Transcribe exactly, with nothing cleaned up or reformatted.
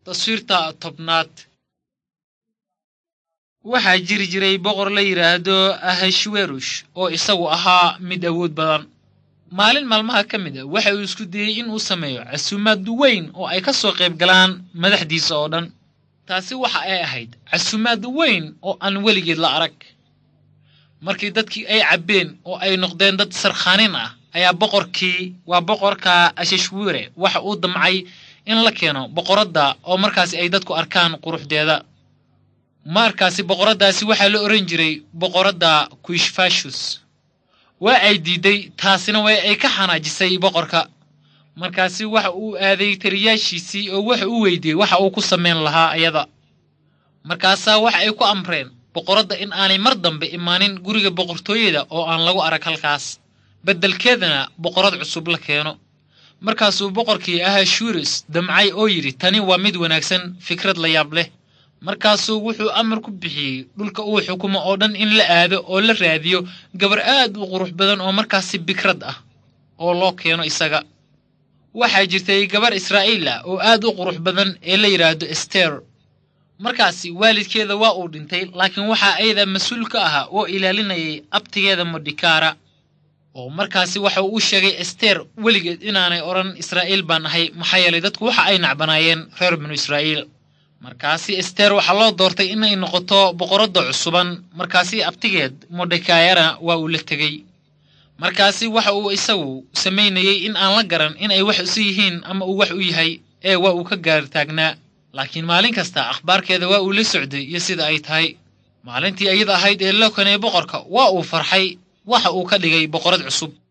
Taswiirta tobnaad waxaa jiri jiray boqor la yiraahdo Ahashwerosh oo isagu ahaa mid awood badan. Maalin maalmaha ka mid ah waxa uu isku dayay in uu sameeyo casuumad weyn oo ay ka soo qayb galaan madaxdiisa oo dhan. Taasi waxa ay ahayd casuumad weyn oo aan weligeed la arag. Markii dadkii ay cabeen oo ay noqdeen dad sarkhaanin ah ayaa boqorkii waa boqorka Ahashwere waxa uu damcay in la keeno boqoradda oo markaasi ay dadku arkaan quruxdeeda. markaasi boqoradaasi waxa la oran jiray boqoradda Kushfashus. waa ay diiday taasina way ay ka xanaajisay boqorka. markaasi waxa uu aaday taliyaashiisii oo waxa uu weydiiyay waxa uu ku sameyn lahaa ayada. markaasa waxa ay ku amreen boqoradda in aanay mar dambe imaanin guriga boqortooyada oo aan lagu arag halkaas. beddelkeedana boqorad cusub la keeno. markaasuu boqorkii Ahashwerosh damcay oo yiri tani waa mid wanaagsan, fikrad la yaab leh. markaasuu wuxuu amar ku bixiyay dhulka uu xukumo oo dhan in la aado oo la raadiyo gabar aad u qurux badan oo markaasi bikrad ah oo loo keeno isaga. waxaa jirtay gabar Israa'iil ah oo aad u qurux badan ee la yiraahdo Esther. markaasi waalidkeeda waa uu dhintay, laakiin waxa ayada mas'uul ka ahaa oo ilaalinayay abtigeeda Mordekara. oo markaasi waxa uu sheegay Esther weligeed inaanay oran Israa'iil baan ahay, maxaa yeelay dadku waxa ay nacbanaayeen reer banu Israa'iil. markaasi Esther waxa loo doortay inay noqoto boqoradda cusuban. markaasi abtigeed Mordekayana waa uu la tegay. markaasi waxa uu isagu sameynayay in aan la garan in ay wax isu yihiin ama uu wax u yahay, ee waa uu ka gaar taagnaa. laakiin maalin kasta akhbaarkeeda waa uu la socday iyo sida ay tahay. maalintii ayada ahayd ee loo keenay boqorka waa uu farxay, waxa uu ka dhigay boqorad cusub.